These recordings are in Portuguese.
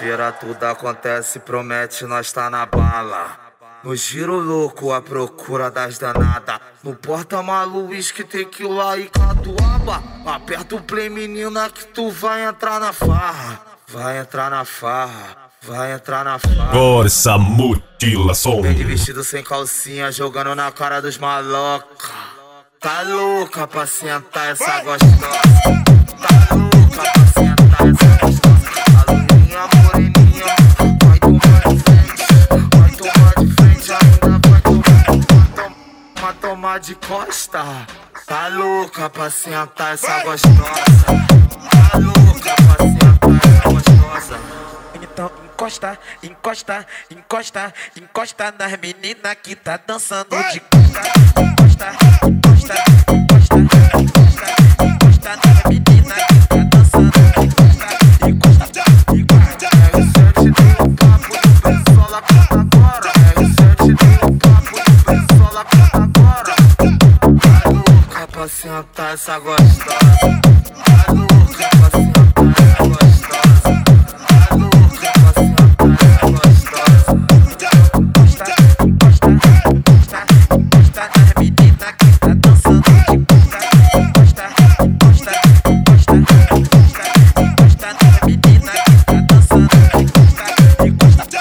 Sexta-feira tudo acontece, promete, nós tá na bala. No giro louco, à procura das danadas. No porta-malu, uísque, tequila e catuaba. Aperta o play, menina, que tu vai entrar na farra. Vai entrar na farra, vai entrar na farra. Força Mutilação. Vem de vestido sem calcinha, jogando na cara dos maloca. Tá louca pra sentar essa gostosa. Tá louca pra sentar essa gostosa. A moreninha, vai tomar de frente. Vai tomar de frente, ainda vai tomar de costa. Tá louca pra sentar essa gostosa. Tá louca pra sentar essa gostosa. Então encosta, encosta, encosta, encosta nas meninas que tá dançando de costa. Encosta, encosta, encosta, encosta, encosta nas meninas que tá dançando de costa. Encosta, encosta. R7 tem o papo do Bensola, canta agora. R7 tem o papo do Bensola, canta agora. Tá louca pra sentar essa gostosa. Tá louca pra sentar essa gostosa. Tá louca pra sentar essa gostosa. Encosta, encosta, encosta, encosta nas meninas que tá dançando de costa. Encosta, encosta, encosta, encosta, encosta nas meninas que tá dançando de costa. Encosta,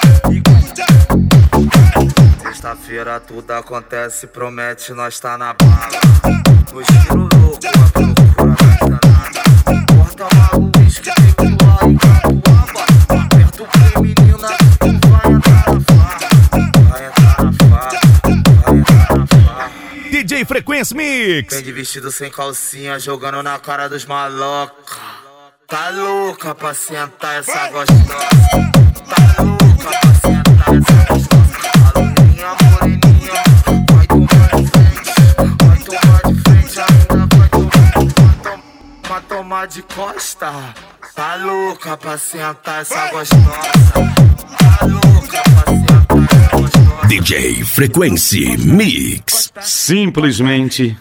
encosta. Sexta-feira tudo acontece, promete, nós tá na bala. No giro louco, à procura das danadas. Porta-malu, uísque, tequila e catuaba. Aperta o play, menina, que tu vai entrar na farra. Vai entrar na farra, vai entrar na farra. DJ Frequência Mix. Vem de vestido sem calcinha, jogando na cara dos maloca. Tá louca pra sentar essa gostosa. Tá louca pra sentar essa gostosa. A moreninha, vai tomar de frente. Vai tomar de frente, ainda vai tomar de costa. Tá louca pra sentar essa gostosa. Tá louca pra sentar essa gostosa. DJ Frequência Mix. Simplesmente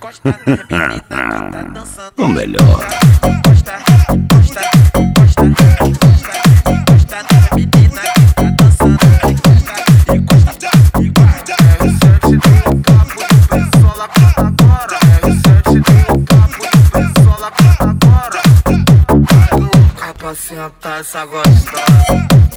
o melhor. Encosta, encosta, encosta, encosta, encosta nas meninas que tá dançando de costa. Encosta, encosta. R7 tem o papo do Bensola, canta agora. R7 tem o papo do Bensola, canta agora. Tá louca pra sentar essa gostosa.